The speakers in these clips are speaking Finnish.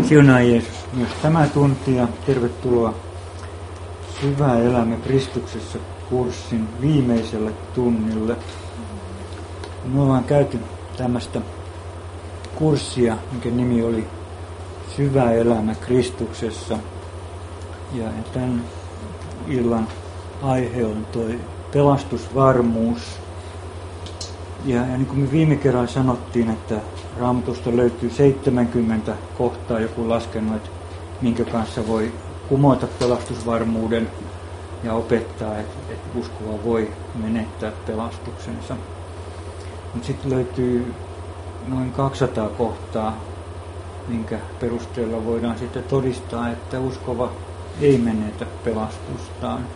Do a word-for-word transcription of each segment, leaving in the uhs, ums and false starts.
Siunaa Jeesus myös tämä tunti ja tervetuloa Syvä elämä Kristuksessa -kurssin viimeiselle tunnille. Me ollaan käyty tämmöistä kurssia, minkä nimi oli Syvä elämä Kristuksessa. Ja tämän illan aihe on toi pelastusvarmuus. Ja, ja niin kuin me viime kerralla sanottiin, että Raamatusta löytyy seitsemänkymmentä kohtaa, joku laskenut, että minkä kanssa voi kumota pelastusvarmuuden ja opettaa, että, että uskova voi menettää pelastuksensa. Mutta sitten löytyy noin kaksisataa kohtaa, minkä perusteella voidaan sitten todistaa, että uskova ei menetä pelastustaan.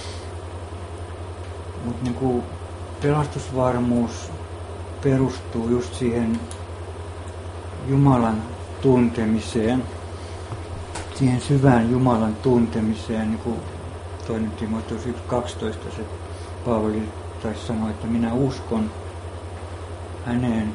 Mutta niin pelastusvarmuus perustuu just siihen Jumalan tuntemiseen, siihen syvään Jumalan tuntemiseen, niin kuin toinen Timoteus yksi kaksitoista se Paavali taisi sanoa, että minä uskon häneen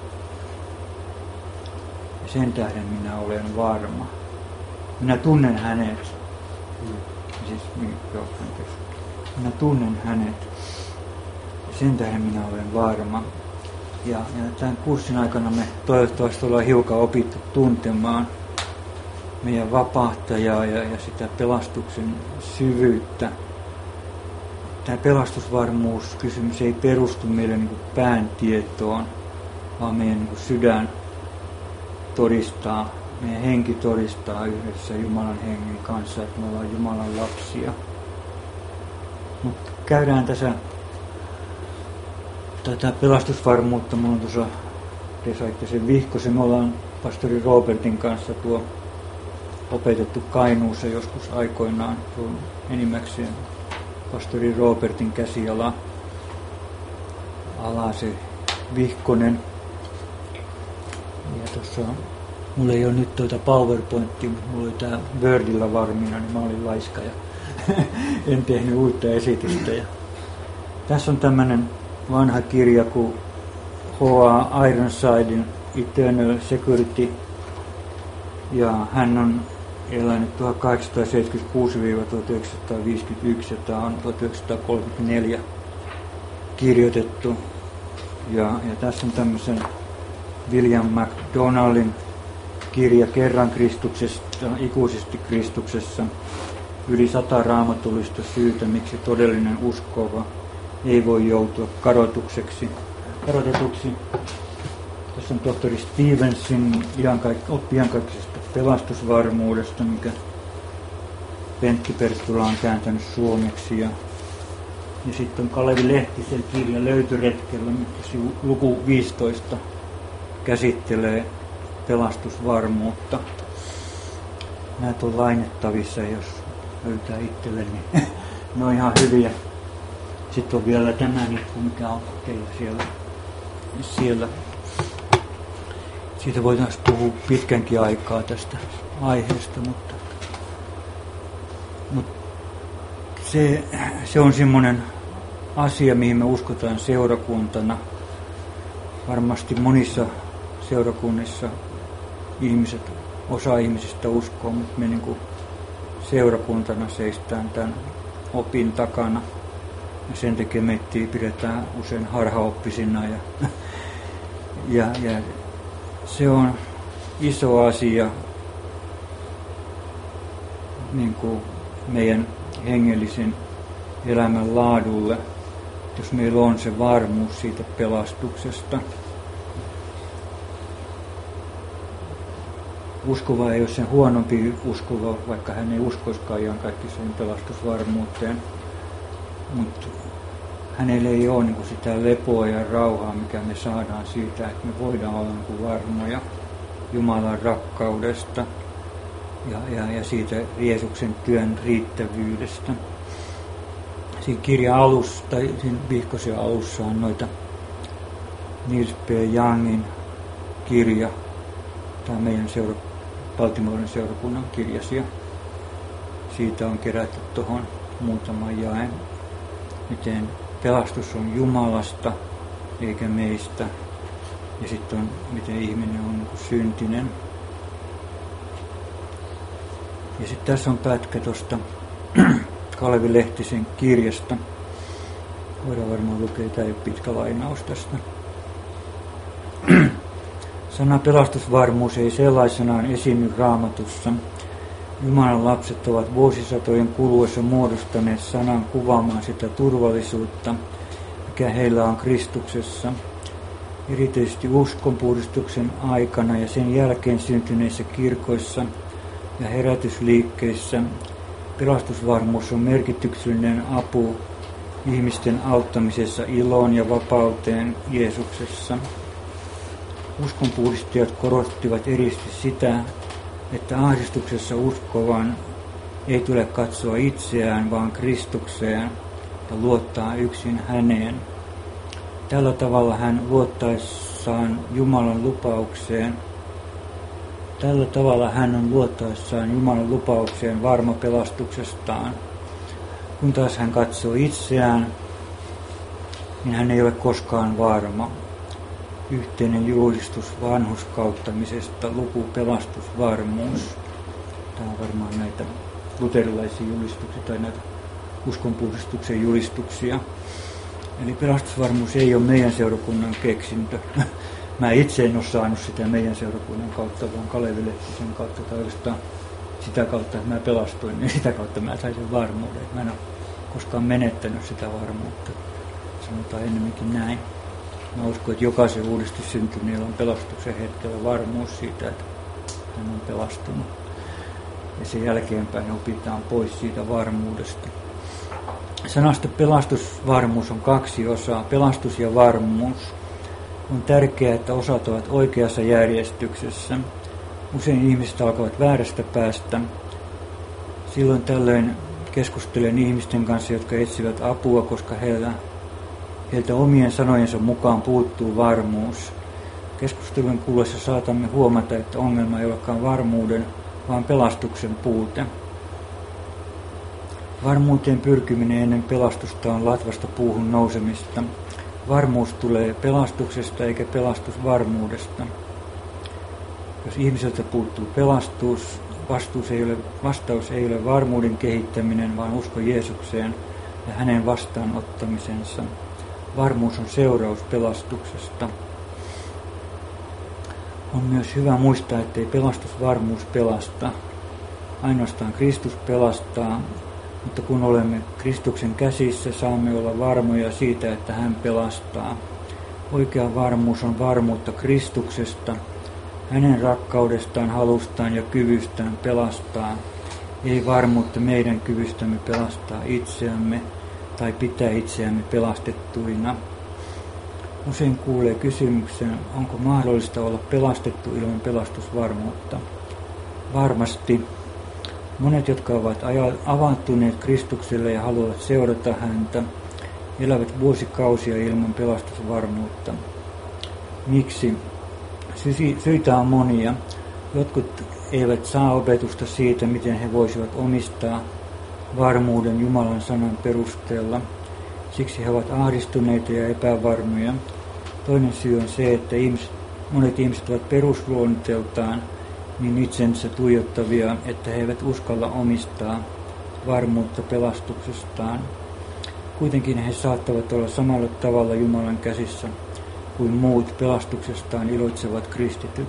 ja sen tähden minä olen varma. Minä tunnen hänet. Mm. Siis, joo, minä tunnen hänet ja sen tähden minä olen varma. Ja, ja tämän kurssin aikana me toivottavasti ollaan hiukan opittu tuntemaan meidän vapahtajaa ja, ja sitä pelastuksen syvyyttä. Tämä pelastusvarmuuskysymys ei perustu meidän niin kuin pään tietoon, vaan meidän niin kuin sydän todistaa, meidän henki todistaa yhdessä Jumalan hengen kanssa, että me ollaan Jumalan lapsia. Mutta käydään tässä tätä pelastusvarmuutta. Mulla on tuossa, te saitte sen vihkosen, me ollaan pastori Robertin kanssa tuo opetettu Kainuussa joskus aikoinaan. Tuo on enimmäkseen pastori Robertin käsiala, ala se vihkonen. Ja tuossa, mulla ei ole nyt tuota PowerPointia, mutta mulla oli tää Wordilla valmiina, niin mä olin laiska ja en tehnyt uutta esitystä. Ja tässä on tämmönen vanha kirja kuin H A Ironsidein Eternal Security, ja hän on elänyt tuhatkahdeksansataaseitsemänkymmentäkuusi tuhatyhdeksänsataaviisikymmentäyksi ja tämä on tuhatyhdeksänsataakolmekymmentäneljä kirjoitettu. Ja, ja tässä on tämmöisen William MacDonaldin kirja Kerran Kristuksesta, ikuisesti Kristuksessa, yli sata raamatullista syytä, miksi todellinen uskova ei voi joutua kadotukseksi, kadotetuksi. Tässä on tohtori Stevensin iankaikkisesta pelastusvarmuudesta, mikä Pentti Perttula on kääntänyt suomeksi. Ja, ja sitten on Kalevi Lehtisen kirja Löytöretkellä, mikä luku viisitoista käsittelee pelastusvarmuutta. Näitä on lainettavissa, jos löytää itselleni. Ne on ihan hyviä. Sitten on vielä tämä nippu, mikä on teillä siellä. siellä. Siitä voitaisiin puhua pitkänkin aikaa tästä aiheesta, mutta, mutta se, se on semmoinen asia, mihin me uskotaan seurakuntana. Varmasti monissa seurakunnissa ihmiset, osa ihmisistä uskoo, mutta me niin kuin seurakuntana seistään tämän opin takana. Ja sen takia meitä pidetään usein harhaoppisina. Ja, ja, ja se on iso asia niin kuin meidän hengellisen elämän laadulle, jos meillä on se varmuus siitä pelastuksesta. Uskova ei ole sen huonompi uskova, vaikka hän ei uskoiskaan ihan kaikki sen pelastusvarmuuteen. Mutta hänellä ei ole niin sitä lepoa ja rauhaa, mikä me saadaan siitä, että me voidaan olla niin varmoja Jumalan rakkaudesta ja, ja, ja siitä Jeesuksen työn riittävyydestä. Siinä kirjan alussa, tai siinä vihkosen alussa on noita Niels P. Youngin kirja, tämä meidän seura, Baltimoren seurakunnan kirjasia. Siitä on kerätty tuohon muutama jae, miten pelastus on Jumalasta eikä meistä. Ja sitten on, miten ihminen on niin kuin syntinen. Ja sitten tässä on pätkä tuosta Kalevi Lehtisen kirjasta. Voidaan varmaan lukea, tämä ei ole pitkä lainaus tästä. Sana pelastusvarmuus ei sellaisenaan esiinny Raamatussa. Jumalan lapset ovat vuosisatojen kuluessa muodostaneet sanan kuvaamaan sitä turvallisuutta, mikä heillä on Kristuksessa. Erityisesti uskonpuhdistuksen aikana ja sen jälkeen syntyneissä kirkoissa ja herätysliikkeissä pelastusvarmuus on merkityksellinen apu ihmisten auttamisessa iloon ja vapauteen Jeesuksessa. Uskonpuhdistajat korostivat erityisesti sitä, että ahdistuksessa uskovan ei tule katsoa itseään, vaan Kristukseen ja luottaa yksin häneen. Tällä tavalla hän luottaessaan Jumalan lupaukseen, tällä tavalla hän on luottaessaan Jumalan lupaukseen varma pelastuksestaan. Kun taas hän katsoo itseään, niin hän ei ole koskaan varma. Yhteinen julistus vanhurskauttamisesta, luku pelastusvarmuus. Tämä on varmaan näitä luterilaisia julistuksia tai näitä uskonpuhdistuksen julistuksia. Eli pelastusvarmuus ei ole meidän seurakunnan keksintö. Mä itse en ole saanut sitä meidän seurakunnan kautta, vaan Kalevi Lehtisen kautta tai oikeastaan sitä kautta, että mä pelastuin, niin sitä kautta mä sain sen varmuuden. Mä en ole koskaan menettänyt sitä varmuutta. Sanotaan ennemminkin näin. Mä uskon, että jokaisen uudistussyntyneellä on pelastuksen hetkellä varmuus siitä, että hän on pelastunut. Ja sen jälkeenpäin opitaan pois siitä varmuudesta. Sanasta pelastusvarmuus on kaksi osaa, pelastus ja varmuus. On tärkeää, että osat ovat oikeassa järjestyksessä. Usein ihmiset alkavat väärästä päästä. Silloin tällöin keskustelen ihmisten kanssa, jotka etsivät apua, koska heiltä, heiltä omien sanojensa mukaan puuttuu varmuus. Keskustelun kuluessa saatamme huomata, että ongelma ei olekaan varmuuden, vaan pelastuksen puute. Varmuuteen pyrkiminen ennen pelastusta on latvasta puuhun nousemista. Varmuus tulee pelastuksesta eikä pelastus varmuudesta. Jos ihmiseltä puuttuu pelastus, vastaus ei ole, vastaus ei ole varmuuden kehittäminen, vaan usko Jeesukseen ja hänen vastaanottamisensa. Varmuus on seuraus pelastuksesta. On myös hyvä muistaa, ettei pelastusvarmuus pelasta. Ainoastaan Kristus pelastaa, mutta kun olemme Kristuksen käsissä, saamme olla varmoja siitä, että hän pelastaa. Oikea varmuus on varmuutta Kristuksesta, hänen rakkaudestaan, halustaan ja kyvystään pelastaa. Ei varmuutta meidän kyvystämme pelastaa itseämme tai pitää itseämme pelastettuina. Usein kuulee kysymyksen, onko mahdollista olla pelastettu ilman pelastusvarmuutta. Varmasti. Monet, jotka ovat avantuneet Kristukselle ja haluavat seurata häntä, elävät vuosikausia ilman pelastusvarmuutta. Miksi? Syitä on monia. Jotkut eivät saa opetusta siitä, miten he voisivat omistaa varmuuden Jumalan sanan perusteella. Siksi he ovat ahdistuneita ja epävarmoja. Toinen syy on se, että ihmiset, monet ihmiset ovat perusluonteeltaan niin itsensä tuijottavia, että he eivät uskalla omistaa varmuutta pelastuksestaan. Kuitenkin he saattavat olla samalla tavalla Jumalan käsissä kuin muut pelastuksestaan iloitsevat kristityt.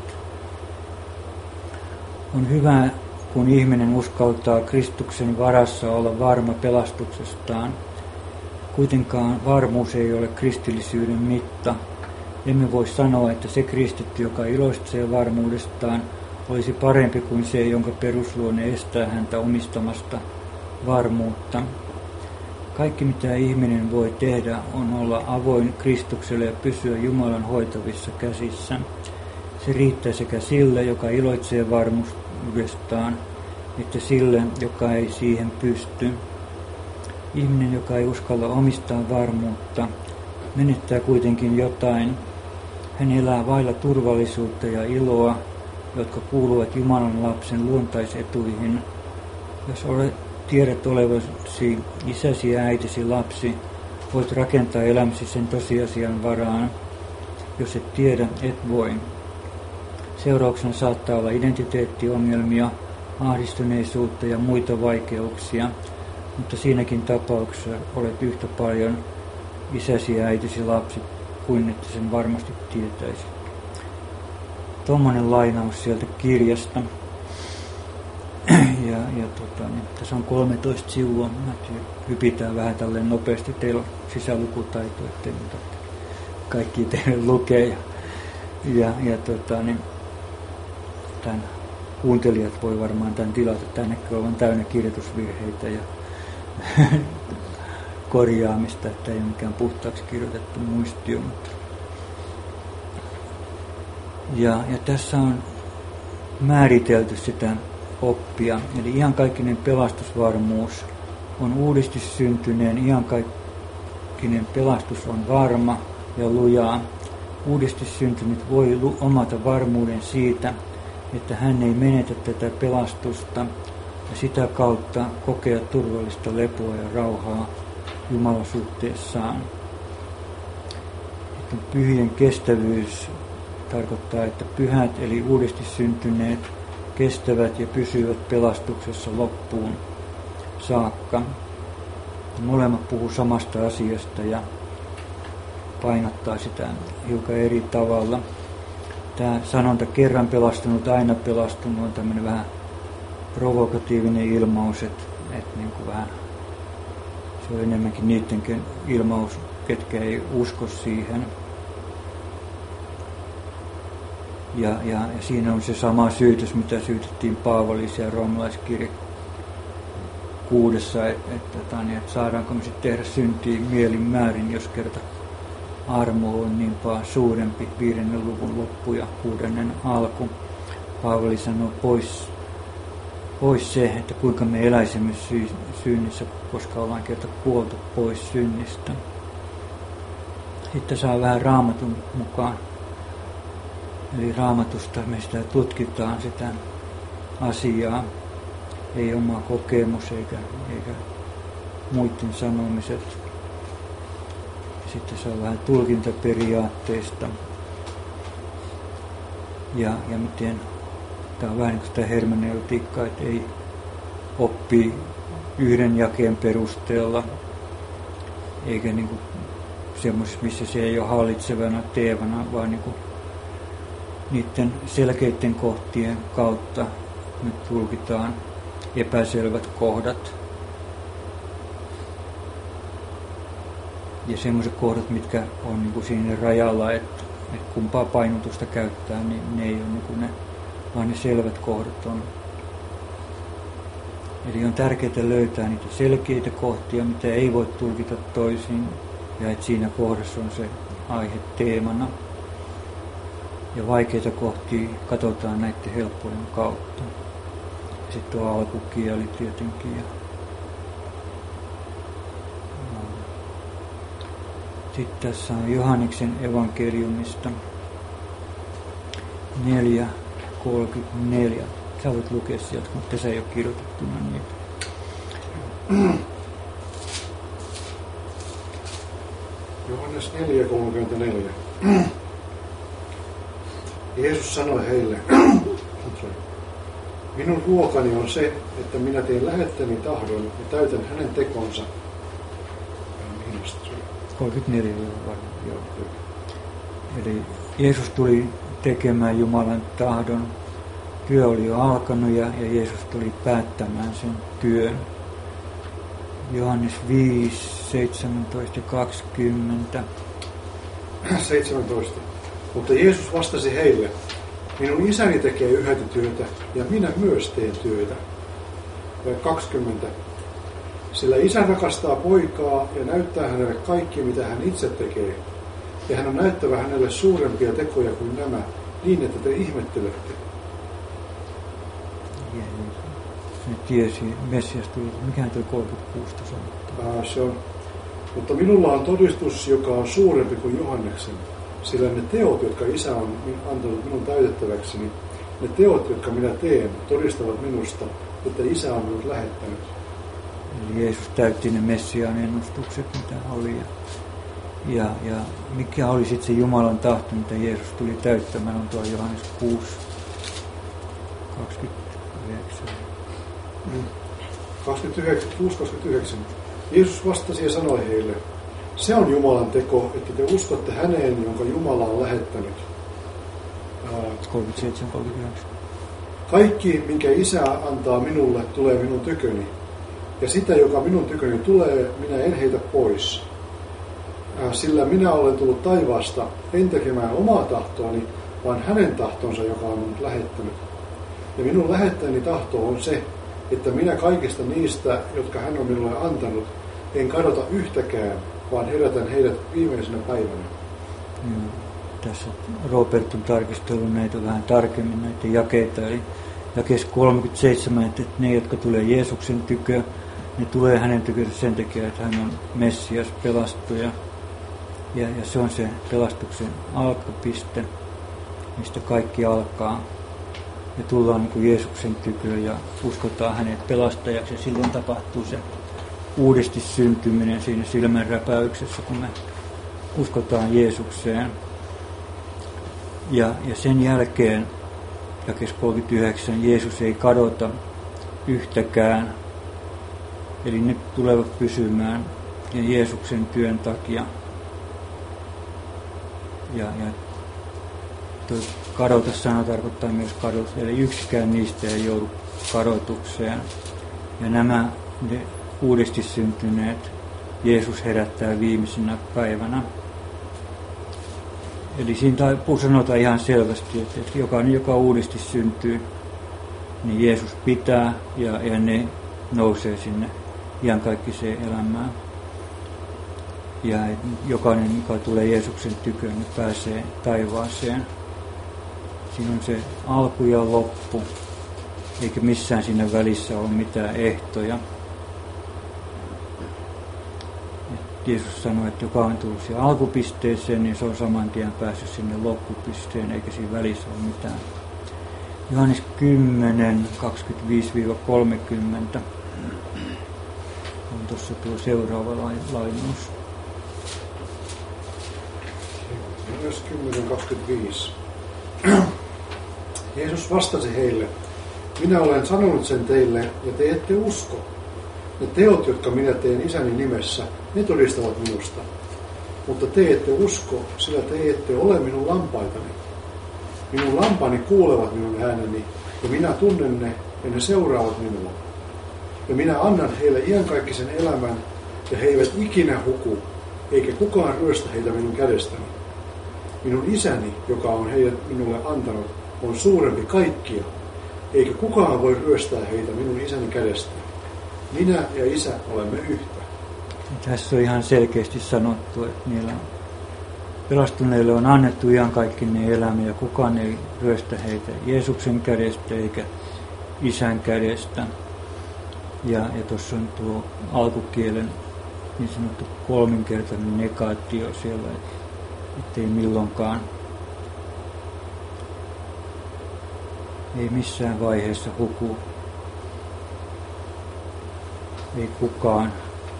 On hyvä, kun ihminen uskaltaa Kristuksen varassa olla varma pelastuksestaan. Kuitenkaan varmuus ei ole kristillisyyden mitta. Emme voi sanoa, että se kristitty, joka iloitsee varmuudestaan, olisi parempi kuin se, jonka perusluonne estää häntä omistamasta varmuutta. Kaikki, mitä ihminen voi tehdä, on olla avoin Kristukselle ja pysyä Jumalan hoitavissa käsissä. Se riittää sekä sille, joka iloitsee varmuudestaan, että sille, joka ei siihen pysty. Ihminen, joka ei uskalla omistaa varmuutta, menettää kuitenkin jotain. Hän elää vailla turvallisuutta ja iloa, jotka kuuluvat Jumalan lapsen luontaisetuihin. Jos olet, tiedät olevasi isäsi ja äitisi lapsi, voit rakentaa elämäsi sen tosiasian varaan. Jos et tiedä, et voi. Seurauksena saattaa olla identiteettiongelmia, ahdistuneisuutta ja muita vaikeuksia, mutta siinäkin tapauksessa olet yhtä paljon isäsi ja äitisi lapsi kuin että sen varmasti tietäisi. Tuommoinen lainaus sieltä kirjasta. Ja, ja tota, niin, tässä on kolmetoista sivua. Mä hypitään vähän tälleen nopeasti. Teillä on sisälukutaito, ettei muuta kaikki teille lukee. Ja, ja, ja tota, niin, tämän kuuntelijat voi varmaan tämän tilata. Tämä näkyy olevan täynnä kirjoitusvirheitä ja korjaamista, että ei ole mikään puhtaaksi kirjoitettu muistio. Mutta. Ja, ja tässä on määritelty sitä oppia, eli iankaikkinen pelastusvarmuus on uudesti syntyneen, iankaikkinen pelastus on varma ja lujaa. Uudesti syntynyt voi omata varmuuden siitä, että hän ei menetä tätä pelastusta ja sitä kautta kokea turvallista lepoa ja rauhaa Jumalan suhteessaan. Että pyhien kestävyys tarkoittaa, että pyhät eli uudesti syntyneet kestävät ja pysyvät pelastuksessa loppuun saakka. Molemmat puhuu samasta asiasta ja painottaa sitä hiukan eri tavalla. Tämä sanonta kerran pelastunut, aina pelastunut on tämmöinen vähän provokatiivinen ilmaus, että, että niin kuin vähän, se on enemmänkin niidenkin ilmaus, ketkä ei usko siihen. Ja, ja, ja siinä on se sama syytös, mitä syytettiin Paavalissa ja roomalaiskirje kuudessa, että, että, että saadaanko me sitten tehdä syntiä mielin määrin, jos kerta armo on niin paljon suurempi, viidennen luvun loppu ja kuudennen alku. Paavali sanoo pois, pois se, että kuinka me eläisimme sy- synnissä, koska ollaan kerta kuoltu pois synnistä. Sitten saa vähän Raamatun mukaan. Eli Raamatusta me sitä tutkitaan sitä asiaa, ei oma kokemus eikä, eikä muiden sanomiset. Sitten se on vähän tulkintaperiaatteista ja, ja miten tämä on vähän niin kuin sitä hermeneutiikkaa, että ei oppi yhden jakeen perusteella eikä niin kuin semmoisessa, missä se ei ole hallitsevana teevana, vaan niin kuin niiden selkeiden kohtien kautta nyt tulkitaan epäselvät kohdat. Ja semmoiset kohdat, mitkä on niin kuin siinä rajalla, että, että kumpaa painotusta käyttää, niin ne ei ole niin kuin ne, vaan ne selvät kohdat on. Eli on tärkeää löytää niitä selkeitä kohtia, mitä ei voi tulkita toisin, ja että siinä kohdassa on se aihe teemana. Ja vaikeita kohtia katsotaan näiden helppojen kautta. Sitten on alkukieli tietenkin. Ja sitten tässä on Johanneksen evankeliumista neljä kolmekymmentäneljä. Sä voit lukea sieltä, mutta tässä ei ole kirjoitettuna niitä. Johannes neljä kolmekymmentäneljä. Jeesus sanoi heille, minun ruokani on se, että minä teen lähettäni tahdon ja täytän hänen tekonsa. kolmekymmentäneljä varmaan, joo. Eli Jeesus tuli tekemään Jumalan tahdon. Työ oli jo alkanut ja, ja Jeesus tuli päättämään sen työn. Johannes viisi, seitsemäntoista ja kaksikymmentä. seitsemäntoista. Mutta Jeesus vastasi heille, minun isäni tekee yhtä työtä ja minä myös teen työtä. Ja kaksikymmentä. Sillä isä rakastaa poikaa ja näyttää hänelle kaikki, mitä hän itse tekee. Ja hän on näyttävä hänelle suurempia tekoja kuin nämä, niin että te ihmettelette. Se tiesi, Messias tuli, mikähän tuo kolmekymmentäkuusi sanottaa? Se on. Mutta minulla on todistus, joka on suurempi kuin Johanneksen. Sillä ne teot, jotka isä on antanut minun täytettäväksi, niin ne teot, jotka minä teen, todistavat minusta, että isä on minut lähettänyt. Eli Jeesus täytti ne Messiaan ennustukset, mitä oli. Ja, ja, ja mikä oli sitten se Jumalan tahto, mitä Jeesus tuli täyttämään, on tuo Johannes kuusi kaksikymmentäyhdeksän. kuusi kaksikymmentäyhdeksän. Jeesus vastasi ja sanoi heille, se on Jumalan teko, että te uskotte häneen, jonka Jumala on lähettänyt. kolmekymmentäseitsemän kolmekymmentäyhdeksän. Kaikki, minkä Isä antaa minulle, tulee minun tyköni. Ja sitä, joka minun tyköni tulee, minä en heitä pois. Sillä minä olen tullut taivaasta, en tekemään omaa tahtoani, vaan hänen tahtonsa, joka on minut lähettänyt. Ja minun lähettäni tahto on se, että minä kaikista niistä, jotka hän on minulle antanut, en kadota yhtäkään, vaan herätän heidät viimeisenä päivänä. Mm. Tässä Robert on tarkistellut näitä vähän tarkemmin, näitä jakeita. Eli jakeessa kolmekymmentäseitsemän, että ne, jotka tulee Jeesuksen tykö, ne tulee hänen tykönsä sen takia, että hän on Messias, pelastuja. Ja, ja se on se pelastuksen alkupiste, mistä kaikki alkaa. Ja tullaan niin kuin Jeesuksen tyköön ja uskotaan hänet pelastajaksi. Ja silloin tapahtuu se uudesti syntyminen siinä silmänräpäyksessä, kun me uskotaan Jeesukseen. Ja, ja sen jälkeen, jakeessa kolmekymmentäyhdeksän, Jeesus ei kadota yhtäkään. Eli ne tulevat pysymään ja Jeesuksen työn takia. Ja, ja tuo kadota sana tarkoittaa myös kadota, eli yksikään niistä ei joudu kadotukseen. Ja nämä ne uudesti syntyneet Jeesus herättää viimeisenä päivänä. Eli siinä sanotaan ihan selvästi, että jokainen, joka uudesti syntyy, niin Jeesus pitää ja, ja ne nousee sinne iankaikkiseen elämään. Ja jokainen, joka tulee Jeesuksen tyköön, niin pääsee taivaaseen. Siinä on se alku ja loppu, eikä missään siinä välissä ole mitään ehtoja. Jeesus sanoi, että joka on tullut siihen alkupisteeseen, niin se on saman tien päässyt sinne loppupisteen, eikä siinä välissä ole mitään. Johannes kymmenen kaksikymmentäviisi kolmekymmentä on tuossa tuo seuraava lainaus. Johannes kymmenen kaksikymmentäviisi. Jeesus vastasi heille, minä olen sanonut sen teille, ja te ette usko. Ne teot, jotka minä teen Isäni nimessä, ne todistavat minusta. Mutta te ette usko, sillä te ette ole minun lampaitani. Minun lampani kuulevat minun ääneni, ja minä tunnen ne, ja ne seuraavat minua. Ja minä annan heille iankaikkisen elämän, ja he eivät ikinä huku, eikä kukaan ryöstä heitä minun kädestäni. Minun Isäni, joka on heidät minulle antanut, on suurempi kaikkia, eikä kukaan voi ryöstää heitä minun Isäni kädestä. Minä ja Isä olemme yhtä. Tässä on ihan selkeästi sanottu, että niillä pelastuneille on annettu iankaikkinen elämä ja kukaan ei ryöstä heitä Jeesuksen kädestä eikä Isän kädestä. Ja, ja tuossa on tuo alkukielen niin sanottu kolminkertainen negaatio siellä, ettei milloinkaan, ei missään vaiheessa huku, ei kukaan.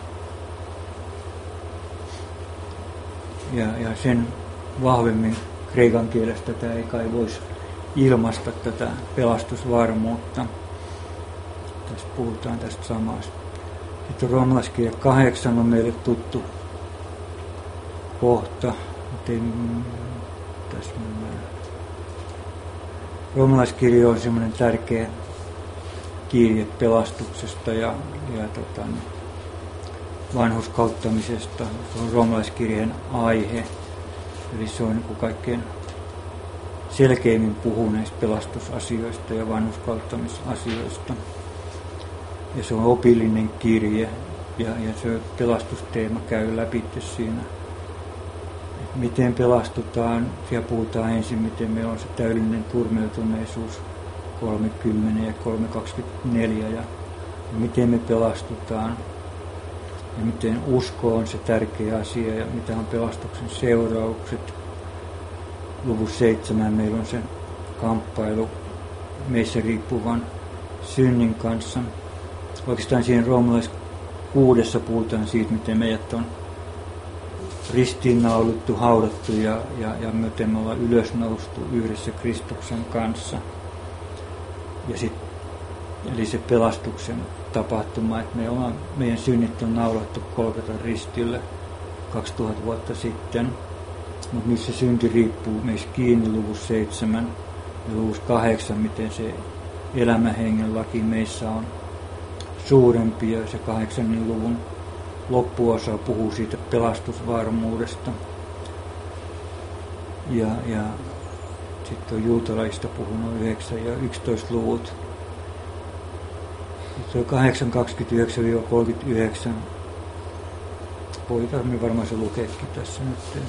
Ja, ja sen vahvemmin kreikan kielestä tätä ei kai voisi ilmaista tätä pelastusvarmuutta. Tässä puhutaan tästä samasta. Sitten roomalaiskirja kahdeksan on meille tuttu kohta. Tässä roomalaiskirja on semmoinen tärkeä kirje pelastuksesta ja, ja tota, vanhurskauttamisesta. Se on roomalaiskirjeen aihe. Eli se on niin kuin kaikkein selkeimmin puhuu näistä pelastusasioista ja vanhurskauttamisasioista. Ja se on opillinen kirje ja, ja se pelastusteema käy läpi siinä. Miten pelastutaan, siellä puhutaan ensin, miten meillä on se täydellinen turmeltuneisuus kolmekymmentä ja kolme kaksikymmentäneljä ja, ja miten me pelastutaan ja miten usko on se tärkeä asia ja mitä on pelastuksen seuraukset. Luvussa seitsemän meillä on se kamppailu meissä riippuvan synnin kanssa. Oikeastaan siinä roomalais kuudessa puhutaan siitä, miten meidät on ristiinnaulittu, haudattu ja, ja, ja miten me ollaan ylösnoustu yhdessä Kristuksen kanssa. Ja sitten eli se pelastuksen tapahtuma, että me oma, meidän synnit on naulattu Golgatan ristille kaksituhatta vuotta sitten, mutta nyt se synti riippuu meissä kiinni luvussa seitsemän ja luvussa kahdeksan, miten se elämähengen laki meissä on suurempi, ja se kahdeksannen luvun loppuosa puhuu siitä pelastusvarmuudesta. Ja, ja sitten on juutalaisista puhunut yhdeksän ja yksitoista luvut. Se on kahdeksan kaksikymmentäyhdeksän kolmekymmentäyhdeksän. Voitaisiin varmaan se lukeekin tässä nyt.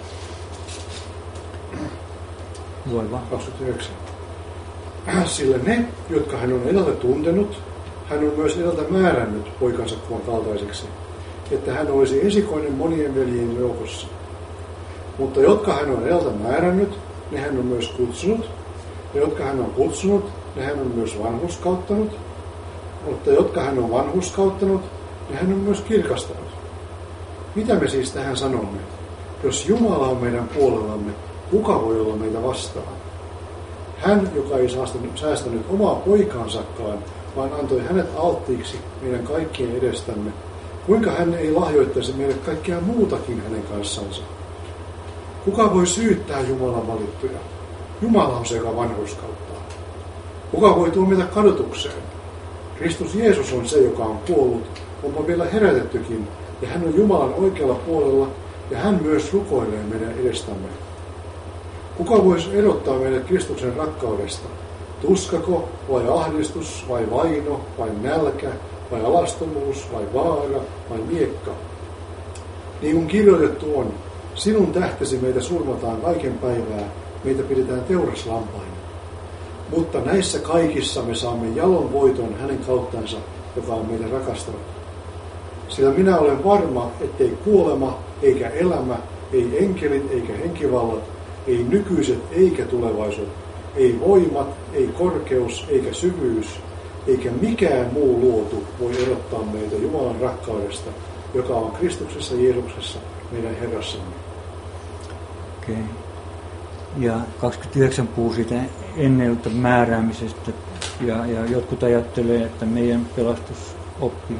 Lue vaan. kaksikymmentäyhdeksän. Sillä ne, jotka hän on edeltä tuntenut, hän on myös edeltä määrännyt poikansa kuvan kaltaiseksi, että hän olisi esikoinen monien veljien joukossa. Mutta jotka hän on edeltä määrännyt, ne hän on myös kutsunut, ja jotka hän on kutsunut, ne hän on myös vanhurskauttanut, mutta jotka hän on vanhurskauttanut, ne hän on myös kirkastanut. Mitä me siis tähän sanomme? Jos Jumala on meidän puolellamme, kuka voi olla meitä vastaan? Hän, joka ei säästänyt omaa poikaansakaan, vaan antoi hänet alttiiksi meidän kaikkien edestämme, kuinka hän ei lahjoittaisi meille kaikkea muutakin hänen kanssansa? Kuka voi syyttää Jumalan valittuja? Jumala on se, joka vanhurskauttaa. Kuka voi tuomita kadotukseen? Kristus Jeesus on se, joka on kuollut, onpa vielä herätettykin, ja hän on Jumalan oikealla puolella, ja hän myös rukoilee meidän edestämme. Kuka voisi erottaa meidät Kristuksen rakkaudesta? Tuskako, vai ahdistus, vai vaino, vai nälkä, vai alastomuus, vai vaara, vai miekka? Niin kuin kirjoitettu on, sinun tähtesi meitä surmataan kaiken päivää, meitä pidetään teuraslampaina. Mutta näissä kaikissa me saamme jalon voiton hänen kauttansa, joka on meitä rakastanut. Sillä minä olen varma, ettei kuolema, eikä elämä, ei enkelit, eikä henkivallat, ei nykyiset, eikä tulevaisuudet, ei voimat, ei korkeus, eikä syvyys, eikä mikään muu luotu voi erottaa meitä Jumalan rakkaudesta, joka on Kristuksessa Jeesuksessa, meidän Herrassamme. Okei. Okay. Ja kaksikymmentäyhdeksän puhuu siitä enneltä määräämisestä, ja, ja jotkut ajattelee, että meidän pelastusoppi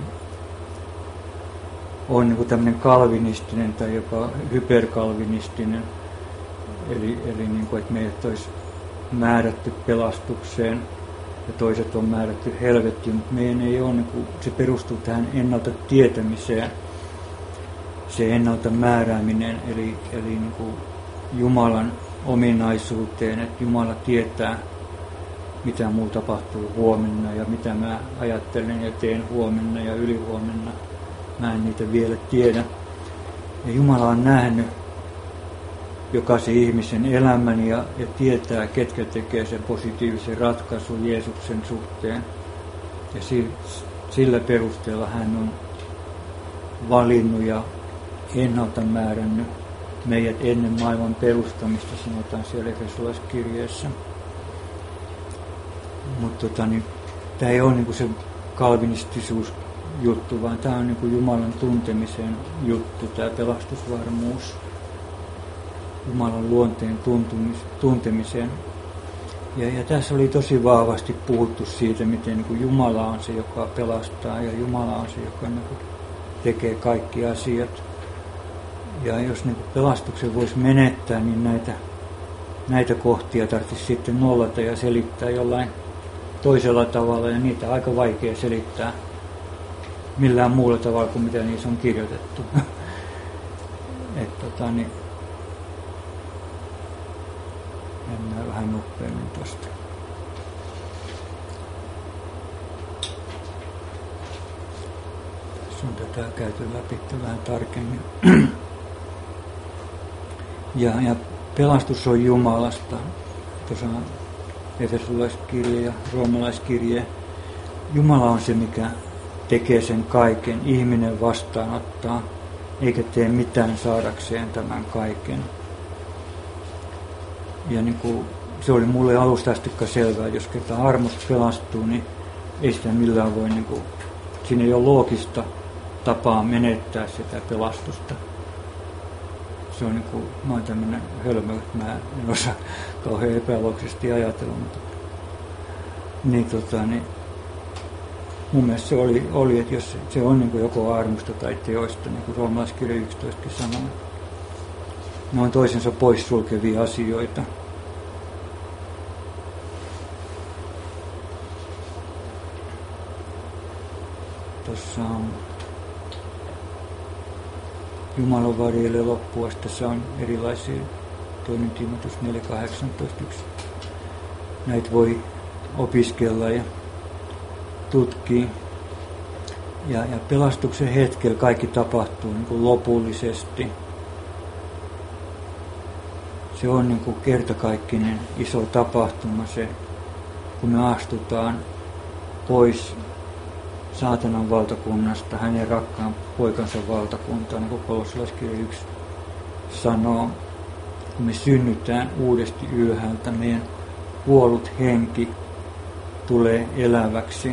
on niin tämmöinen kalvinistinen tai jopa hyperkalvinistinen, eli, eli niin kuin, että meidät olisi määrätty pelastukseen ja toiset on määrätty helvettiin, mutta meidän ei ole, niin kuin, se perustuu tähän ennalta tietämiseen, se ennalta määrääminen, eli, eli niin kuin Jumalan ominaisuuteen, että Jumala tietää, mitä muu tapahtuu huomenna ja mitä mä ajattelen ja teen huomenna ja ylihuomenna. Mä en niitä vielä tiedä. Ja Jumala on nähnyt jokaisen ihmisen elämän ja, ja tietää, ketkä tekee sen positiivisen ratkaisun Jeesuksen suhteen. Ja sillä perusteella hän on valinnut ja ennalta määrännyt meidät ennen maailman perustamista, sanotaan siellä Efesolaiskirjeessä. Mutta tota, niin, tämä ei ole niin kuin se kalvinistisuus juttu, vaan tämä on niin kuin Jumalan tuntemisen juttu, tämä pelastusvarmuus. Jumalan luonteen tuntemiseen. Ja, ja tässä oli tosi vahvasti puhuttu siitä, miten niin kuin Jumala on se, joka pelastaa, ja Jumala on se, joka niin kuin tekee kaikki asiat. Ja jos niin kuin pelastuksen voisi menettää, niin näitä, näitä kohtia tarvitsisi sitten nollata ja selittää jollain toisella tavalla, ja niitä on aika vaikea selittää millään muulla tavalla kuin mitä niissä on kirjoitettu. Et, tota, niin, mennään vähän nopeammin tuosta. Tässä on tätä käyty läpi vähän tarkemmin. Ja, ja pelastus on Jumalasta. Tuossa on Efesolaiskirje ja Roomalaiskirje. Jumala on se, mikä tekee sen kaiken. Ihminen vastaanottaa, eikä tee mitään saadakseen tämän kaiken. Ja niin kuin, se oli mulle alusta asti selvää, että jos ketään armosta pelastuu, niin ei sitä millään voi, niin kuin, siinä ei ole loogista tapaa menettää sitä pelastusta. Se on niin kuin, mä oon tämmönen hölmö, että mä en osaa kauhean epäloogisesti ajatella, mutta niin, tota, niin, mun mielestä se oli, oli että jos se on niin kuin joko armosta tai teoista, niin kuin roomalaiskirja yksitoista sanoo. Ne on toisensa poissulkevia asioita. Tuossa on Jumalan varjelle loppuasti. Tässä on erilaisia, toinen Timoteus neljä kahdeksantoista yksi. Näitä voi opiskella ja tutkia. Ja, ja pelastuksen hetkellä kaikki tapahtuu niin kuin lopullisesti. Se on niin kuin kertakaikkinen iso tapahtuma se, kun me astutaan pois saatanan valtakunnasta, hänen rakkaan poikansa valtakuntaan, niin kuin Kolossalaiskirja yksi sanoo. Kun me synnytään uudesti ylhäältä, meidän kuollut henki tulee eläväksi.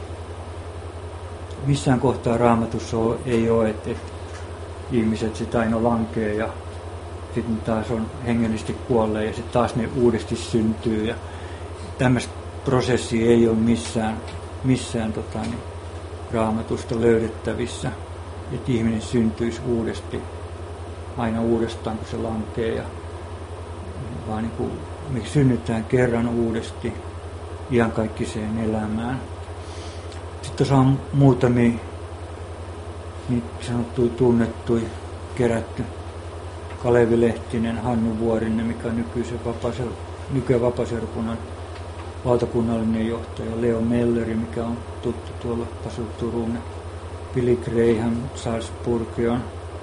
Missään kohtaa Raamatussa ei ole, että, että ihmiset sitten aina lankee ja sitten taas on hengellisesti kuolleen ja sitten taas ne uudesti syntyy. Ja tämmöistä prosessia ei ole missään, missään tota, niin, Raamatusta löydettävissä, että ihminen syntyisi uudesti, aina uudestaan kun se lankee. Ja, vaan niin kuin, me synnytään kerran uudesti iankaikkiseen elämään. Sitten tuossa on muutamia niin sanottuja tunnettuja kerätty. Kalevi Lehtinen, Hannu Vuorinen, mikä on nykyisen vapaser, nykyään vapaseurakunnan valtakunnallinen johtaja, Leo Melleri, mikä on tuttu tuolla Pasel Turun, Billy Graham, Charles Spurgeon,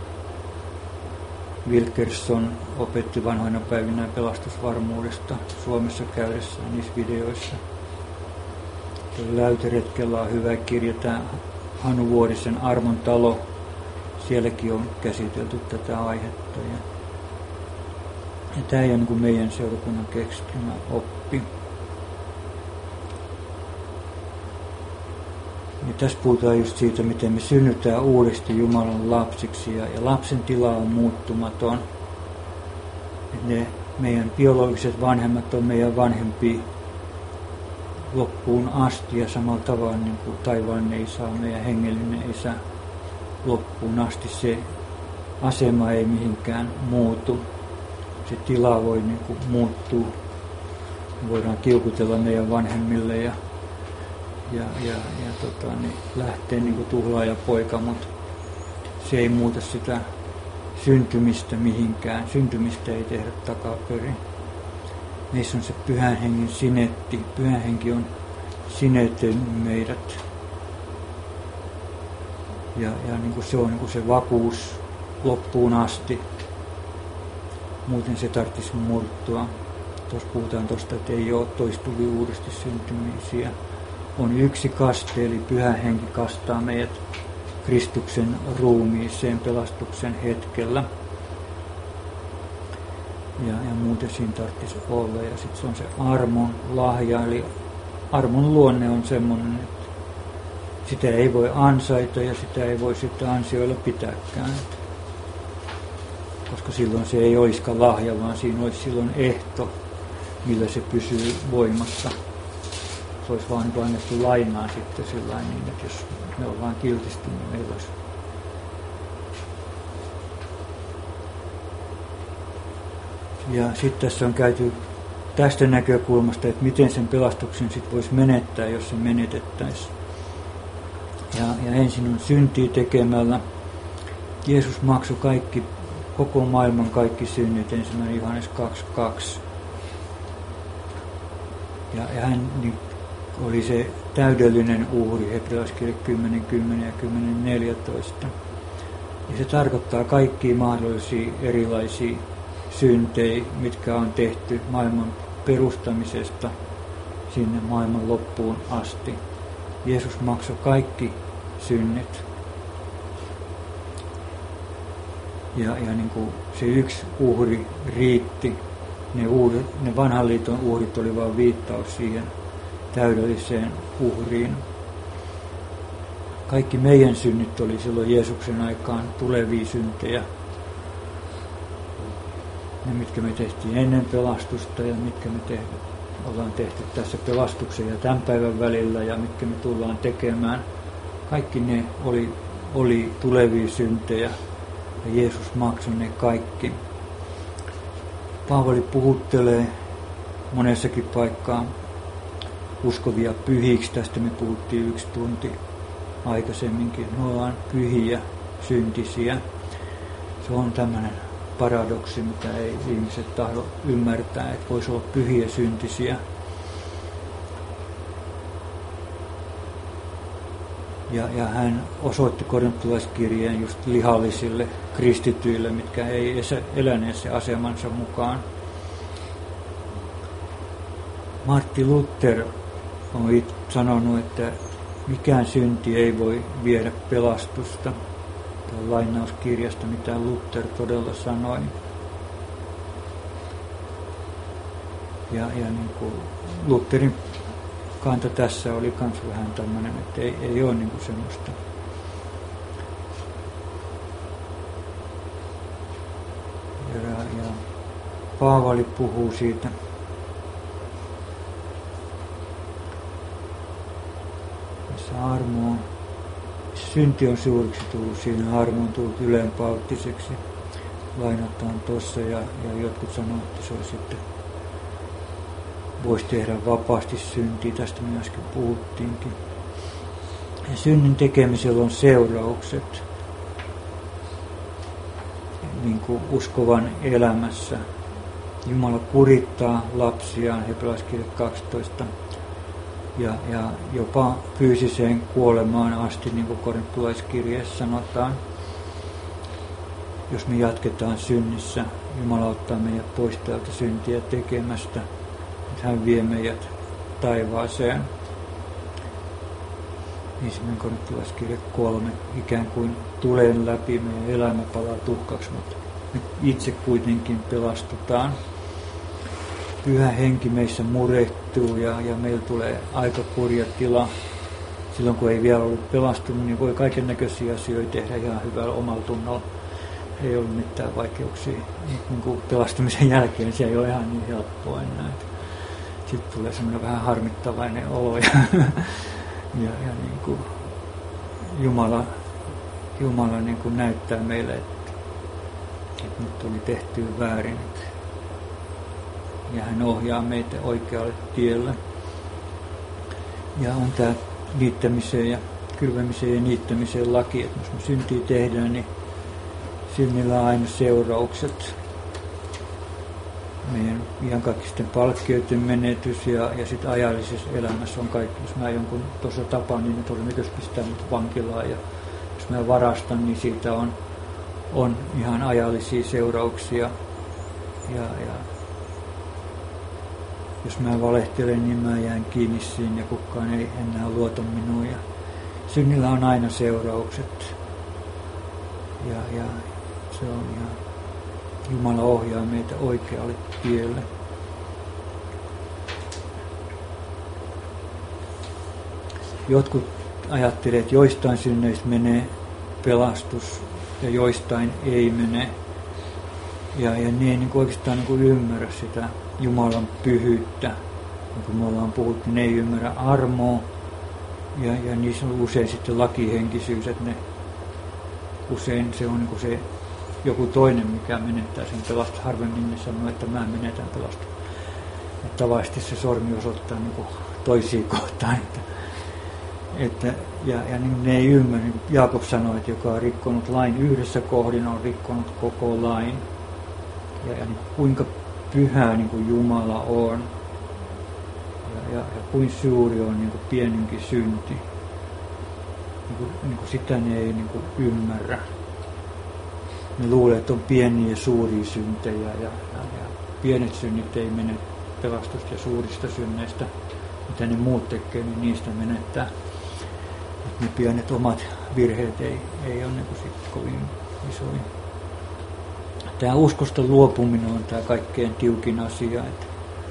Wilkerson opetti vanhoina päivinä pelastusvarmuudesta Suomessa käydessään niissä videoissa. Läyteretkellä on hyvä kirja, tämä Hannu Vuorisen Armon talo. Sielläkin on käsitelty tätä aihetta. Ja, ja tämä ei ole niin kuin meidän seurakunnan keksimä oppi. Ja tässä puhutaan just siitä, miten me synnytään uudesti Jumalan lapsiksi. Ja, ja lapsen tila on muuttumaton. Et ne meidän biologiset vanhemmat on meidän vanhempia loppuun asti ja samalla tavalla niin kuin taivaan isä on meidän hengellinen isä loppuun asti. Se asema ei mihinkään muutu. Se tila voi niin kuin muuttua. Me voidaan kiukutella meidän vanhemmille ja, ja, ja, ja tota, niin lähteä niin kuin tuhlaaja poika, mutta se ei muuta sitä syntymistä mihinkään. Syntymistä ei tehdä takaperin. Meissä on se pyhän hengen sinetti. Pyhän henki on sinetellyt meidät. Ja, ja niin kuin se on niin kuin se vakuus loppuun asti. Muuten se tarvitsisi murtua. Tuossa puhutaan tuosta, että ei ole toistuvia uudesti syntymisiä. On yksi kaste, eli pyhä henki kastaa meidät Kristuksen ruumiiseen pelastuksen hetkellä. Ja, ja muuten siinä tarvitsisi olla. Ja sitten se on se armon lahja, eli armon luonne on semmoinen, että sitä ei voi ansaita ja sitä ei voi sitten ansioilla pitääkään. Koska silloin se ei olisikaan lahja, vaan siinä olisi silloin ehto, millä se pysyy voimassa. Se olisi vaan niin annettu lainaa sitten sillä niin, että jos me ollaan kiltisti, niin meillä olisi. Ja sitten tässä on käyty tästä näkökulmasta, että miten sen pelastuksen sitten voisi menettää, jos se menetettäisiin. Ja, ja ensin on syntiä tekemällä. Jeesus maksoi kaikki, koko maailman kaikki synnit, ensimmäinen Johannes kaksi kaksi. Ja, ja hän niin, oli se täydellinen uhri, hebrealaiskirja kymmenen kymmenen ja kymmenen neljätoista. Ja se tarkoittaa kaikkia mahdollisia erilaisia syntejä, mitkä on tehty maailman perustamisesta sinne maailman loppuun asti. Jeesus maksoi kaikki synnit. Ja, ja niin kuin se yksi uhri riitti. Ne, uhrit, ne vanhan liiton uhrit oli vain viittaus siihen täydelliseen uhriin. Kaikki meidän synnit oli silloin Jeesuksen aikaan tulevia syntejä. Ne, mitkä me tehtiin ennen pelastusta ja mitkä me ollaan tehty tässä pelastuksen ja tämän päivän välillä ja mitkä me tullaan tekemään. Kaikki ne oli, oli tulevia syntejä ja Jeesus maksoi ne kaikki. Paavali puhuttelee monessakin paikkaa uskovia pyhiksi. Tästä me puhuttiin yksi tunti aikaisemminkin. Me ollaan pyhiä, syntisiä. Se on tämmöinen paradoksi, mitä ei ihmiset tahdo ymmärtää, että voisi olla pyhiä, syntisiä. Ja, ja hän osoitti korintolaiskirjeen just lihallisille kristityille, mitkä ei eläneet se asemansa mukaan. Martti Luther on sanonut, että mikään synti ei voi viedä pelastusta. Tämä on lainauskirjasta, mitä Luther todella sanoi. Ja, ja niin kuin Lutherin kanta tässä oli myös vähän tämmöinen, että ei, ei ole niin kuin semmoista. Ja, ja Paavali puhuu siitä. Tässä armo on, synti on suuriksi tullut, siinä armo on tullut ylenpalttiseksi. Lainataan tuossa ja, ja jotkut sanoo, että se on sitten voisi tehdä vapaasti syntiä, tästä me äsken puhuttiinkin. Ja synnin tekemisellä on seuraukset niin kuin uskovan elämässä. Jumala kurittaa lapsiaan, Hebrealaiskirja kaksitoista, ja, ja jopa fyysiseen kuolemaan asti, niin kuin korintolaiskirjeessä sanotaan. Jos me jatketaan synnissä, Jumala ottaa meidät pois täältä syntiä tekemästä. Hän vie meidät taivaaseen. Ensimmäinen korintolaiskirja kolme, ikään kuin tulen läpi, meidän elämä palaa tuhkaksi, mutta me itse kuitenkin pelastutaan. Pyhä henki meissä murehtuu ja, ja meillä tulee aika kurja tila. Silloin kun ei vielä ollut pelastunut, niin voi kaiken näköisiä asioita tehdä ihan hyvällä omalla tunnolla. Ei ollut mitään vaikeuksia. Niin kuin pelastumisen jälkeen se ei ole ihan niin helppoa enää. Sitten tulee semmoinen vähän harmittavainen olo ja, ja, ja niin kuin Jumala, Jumala niin kuin näyttää meille, että, että nyt tuli tehtyä väärin. Ja hän ohjaa meitä oikealle tielle. Ja on tämä niittämiseen ja kylvämiseen ja niittämiseen laki, että jos me syntiä tehdään, niin synnillä on aina seuraukset. Meidän iankaikkisten palkkioiden menetys ja, ja sitten ajallisessa elämässä on kaikki. Jos mä jonkun tuossa tapaan, niin ne todennäköisesti pistää mut vankilaan. Ja jos mä varastan, niin siitä on, on ihan ajallisia seurauksia. Ja, ja jos mä valehtelen, niin mä jään kiinni siinä ja kukaan ei enää luota minuun. Ja synnillä on aina seuraukset. Ja, ja se on ihan... Jumala ohjaa meitä oikealle tielle. Jotkut ajattelevat, että joistain synneistä menee pelastus ja joistain ei mene. Ja, ja ne ei niin kuin oikeastaan niin kuin ymmärrä sitä Jumalan pyhyyttä. Niin kuin me ollaan puhuttu, ne ei ymmärrä armoa. Ja, ja niissä on usein sitten lakihenkisyys, että ne usein se on niin kuin se joku toinen, mikä menettää sen pelastus. Harvemmin ne sanoo, että mä menetän pelastus. Että tavallisesti se sormi osoittaa niin kuin toisiin kohtaan. Että, että, ja, ja niin ne ei ymmärrä. Jaakob sanoi, että joka on rikkonut lain yhdessä kohdin, on rikkonut koko lain. Ja, ja niin kuinka pyhä niin kuin Jumala on. Ja, ja, ja kuinka suuri on niin kuin pieninkin synti. Niin kuin, niin kuin sitä ne ei niin kuin ymmärrä. Ne luulee, että on pieniä ja suuria syntejä ja, ja, ja pienet synnit ei mene pelastusta ja suurista synneistä, mitä ne muut tekee, niin niistä menettää. Et ne pienet omat virheet ei, ei ole niin kuin sit kovin isoja. Tämä uskosta luopuminen on tämä kaikkein tiukin asia, että,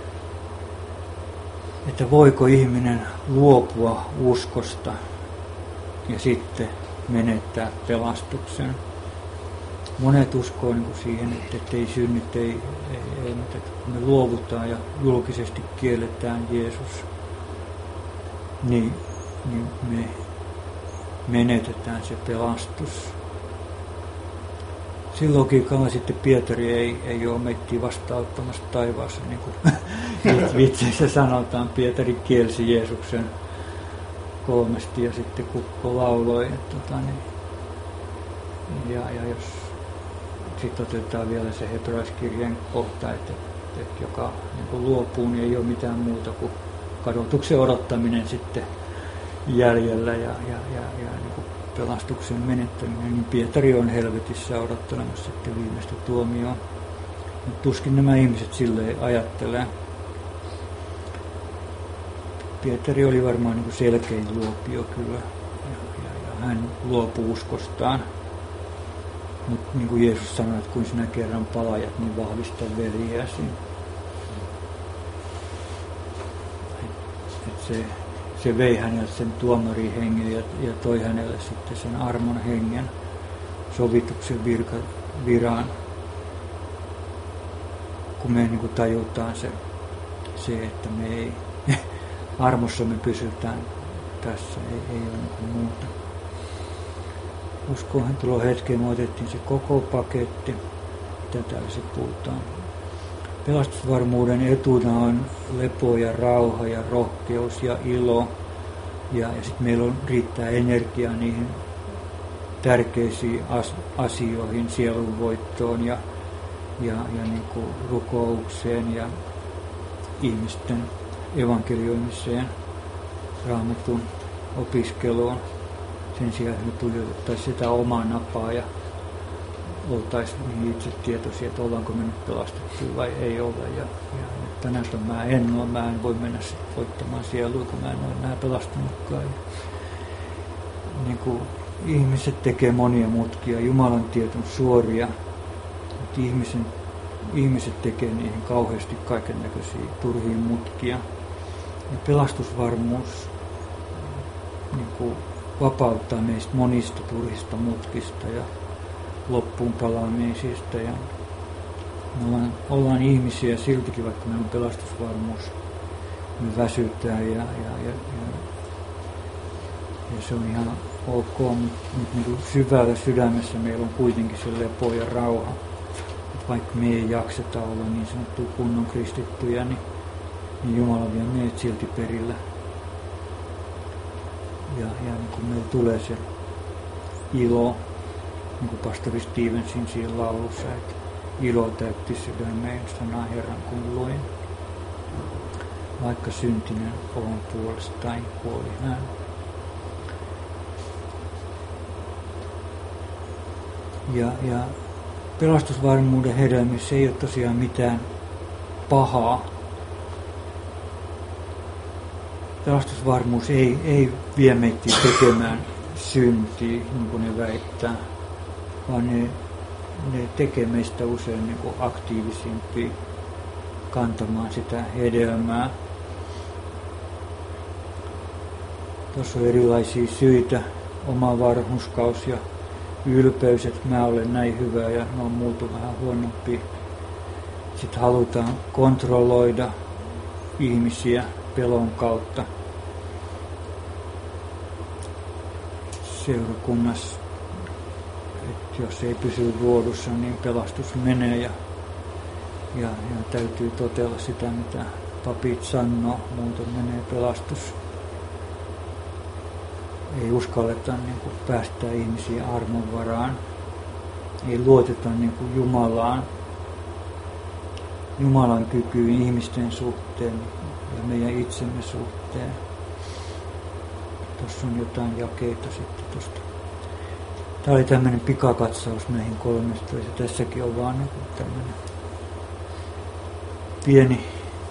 että voiko ihminen luopua uskosta ja sitten menettää pelastuksen. monet uskoo niin kuin siihen, että, että ei synnit, ei, ei, ei, mutta kun me luovutaan ja julkisesti kielletään Jeesus, niin, niin me menetetään se pelastus. Sillä logiikalla sitten Pietari ei, ei ole meitä vastaanottamassa taivaassa, niin kuin vitseissä sanotaan. Pietari kielsi Jeesuksen kolmesti ja sitten kukko lauloi. Että, tota, niin, ja, ja jos sitten otetaan vielä se Hebraiskirjeen kohta, että, että joka niin kuin luopuu, niin ei ole mitään muuta kuin kadotuksen odottaminen sitten jäljellä ja, ja, ja, ja niin kuin pelastuksen menettäminen, niin Pietari on helvetissä odottelemassa sitten viimeistä tuomioon. Mutta tuskin nämä ihmiset silleen ajattelee. Pietari oli varmaan niin kuin selkein luopio kyllä, ja, ja, ja hän luopui uskostaan. Mutta niin kuin Jeesus sanoi, että kun sinä kerran palajat, niin vahvista veljiäsi. Et, et se, se vei hänelle sen tuomarin hengen ja, ja toi hänelle sitten sen armon hengen, sovituksen virka, viran. Kun me niin kuin tajutaan se, se, että me ei, armossa me pysytään tässä, ei, ei ole niin kuin muuta. Uskohan tulo hetkeen, me otettiin se koko paketti, tätä se puhutaan. Pelastusvarmuuden etuna on lepo ja rauha ja rohkeus ja ilo. Ja, ja sitten meillä on, riittää energiaa niihin tärkeisiin as, asioihin, sielunvoittoon ja, ja, ja niin kuin rukoukseen ja ihmisten evankelioimiseen, Raamatun opiskeluun. Sen sijaan, että me tuijotettaisiin sitä omaa napaa ja oltaisiin niin itse tietoisia, että ollaanko me nyt pelastettu vai ei ole. Ja, ja tänään mä en ole, mä en voi mennä voittamaan sielua, kun mä en ole enää pelastunutkaan. Ja, niin kuin ihmiset tekee monia mutkia, Jumalan tiet on suoria, mutta ihmisen, ihmiset tekee niihin kauheasti kaikennäköisiä turhia mutkia. Ja pelastusvarmuus niin kuin vapauttaa meistä monista turhista mutkista ja loppuun palaamisista. Ja me ollaan, ollaan ihmisiä siltikin, vaikka meillä on pelastusvarmuus. Me väsytään ja, ja, ja, ja, ja se on ihan ok, mutta niin syvällä sydämessä meillä on kuitenkin se lepo ja rauha. Et vaikka me ei jakseta olla niin sanottuja kunnon kristittyjä, niin, niin Jumala vie meidät silti perillä. Ja, ja niin kun meillä tulee se ilo, niin kuin pastori Stevensin siinä laulussa, että ilo täytti sydämeen sanaa Herran kun luin. Vaikka syntinen olen puolestaan kuoli hän. Ja, ja pelastusvarmuuden hedelmissä ei ole tosiaan mitään pahaa. Pelastusvarmuus ei, ei vie meitä tekemään syntiä, niin kuin ne väittää, vaan ne, ne tekee meistä usein niin kuin aktiivisimpia kantamaan sitä hedelmää. Tuossa on erilaisia syitä, oma varhurskaus ja ylpeys, että mä olen näin hyvä ja ne on muulta vähän huonompi. Sitten halutaan kontrolloida ihmisiä pelon kautta. Seurakunnassa, että jos ei pysy ruodussa, niin pelastus menee ja, ja, ja täytyy totella sitä, mitä papit sanoo, muuten menee pelastus. Ei uskalleta niin kuin päästää ihmisiä armon varaan. Ei luoteta niin kuin Jumalaan, Jumalan kykyyn ihmisten suhteen ja meidän itsemme suhteen. Tuossa on jotain jakeita sitten tuosta. Tämä oli tämmöinen pikakatsaus näihin kolmestoista. Tässäkin on vaan tämmöinen pieni,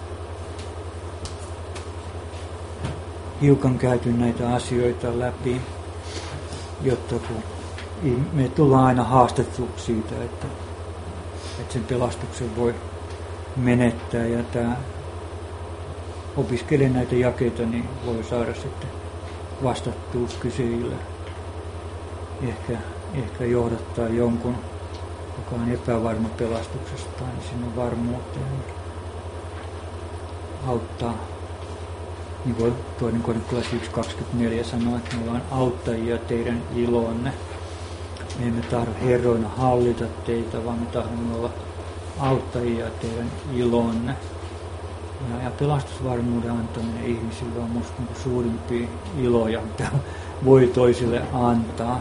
hiukan käyty näitä asioita läpi, jotta kun me tullaan aina haastettu siitä, että, että sen pelastuksen voi menettää ja tämä opiskelee näitä jakeita, niin voi saada sitten vastattua kysyjille. Ehkä, ehkä johdattaa jonkun joka on epävarma pelastuksesta, niin sinun varmuuteen auttaa. Niin kuin toinen Korintolaiset yksi kaksikymmentäneljä sanoo, että me ollaan auttajia teidän ilonne. Me emme tahdo herroina hallita teitä, vaan me tahdomme olla auttajia teidän ilonne. Ja, ja pelastusvarmuuden antaminen ihmisille on minusta niin suurimpia iloja, mitä voi toisille antaa.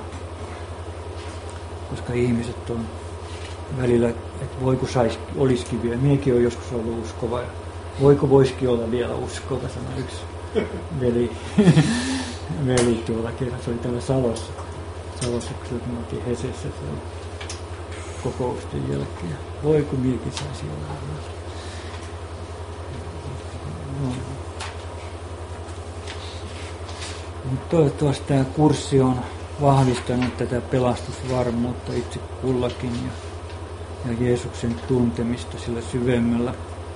Koska ihmiset on välillä, että voiko sais, olisikin vielä, minäkin olen joskus ollut uskova, ja voiko voisikin olla vielä uskova, sanoi yksi veli, veli tuolla kerran, se oli täällä Salossa, Salossa kun me oltiin Hesessä kokousten jälkeen, voiko minäkin saisi olla. No. Toivottavasti tämä kurssi on vahvistanut tätä pelastusvarmuutta itse kullakin ja, ja Jeesuksen tuntemista sillä syvemmällä,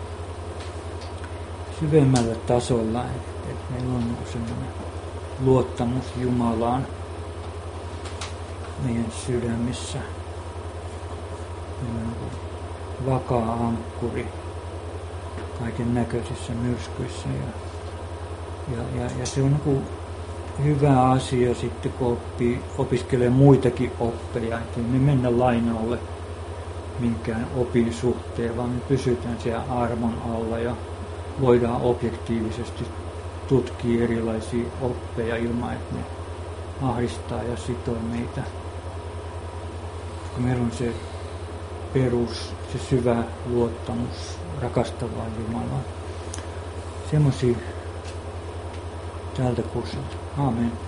syvemmällä tasolla, että, että meillä on sellainen luottamus Jumalaan meidän sydämissä. Meillä on vakaa ankkuri kaiken näköisissä myrskyissä ja, ja, ja, ja se on niin hyvä asia sitten, kun oppii, opiskelee muitakin oppeja, ettei me mennä lainalle minkään opin suhteen, vaan me pysytään siellä armon alla ja voidaan objektiivisesti tutkia erilaisia oppeja ilman, että ne ahdistaa ja sitoo meitä. Koska meillä on se perus, se syvä luottamus rakastavaan Jumalaan. Semmoisia tältä kurssilta. Aamen.